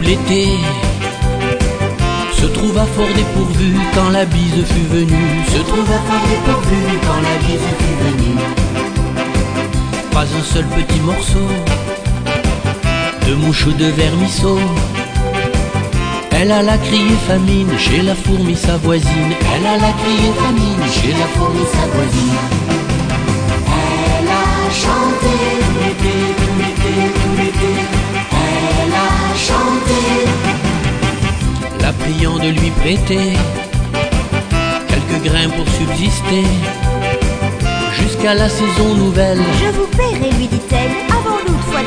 l'été se trouva fort dépourvu quand la bise fut venue. Se trouva fort dépourvu quand la bise fut venue. Pas un seul petit morceau de mouche ou de vermisseau. Elle alla crier famine chez la fourmi sa voisine. Elle alla crier famine chez la fourmi sa voisine. Elle a chanté tout l'été, tout l'été, tout l'été. Elle a chanté, la priant de lui prêter quelques grains pour subsister jusqu'à la saison nouvelle. Je vous paierai, lui dit-elle, avant l'août fois